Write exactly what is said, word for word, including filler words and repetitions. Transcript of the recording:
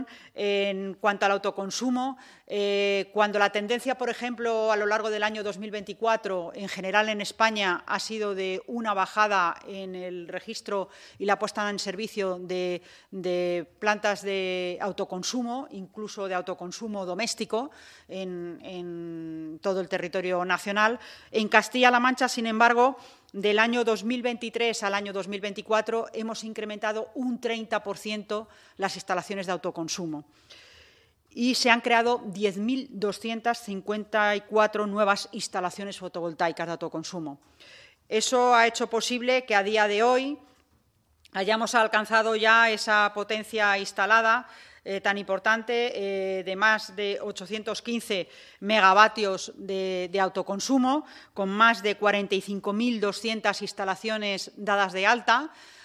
En cuanto al autoconsumo, eh, cuando la tendencia, por ejemplo, a lo largo del año dos mil veinticuatro, en general en España, ha sido de una bajada en el registro y la puesta en servicio de, de plantas de autoconsumo, incluso de autoconsumo doméstico, en, en todo el territorio nacional, en Castilla-La Mancha, sin embargo, del año dos mil veintitrés al año dos mil veinticuatro hemos incrementado un treinta por ciento las instalaciones de autoconsumo y se han creado diez mil doscientas cincuenta y cuatro nuevas instalaciones fotovoltaicas de autoconsumo. Eso ha hecho posible que a día de hoy hayamos alcanzado ya esa potencia instalada Eh, tan importante, eh, de más de ochocientos quince megavatios de, de autoconsumo, con más de cuarenta y cinco mil doscientas instalaciones dadas de alta,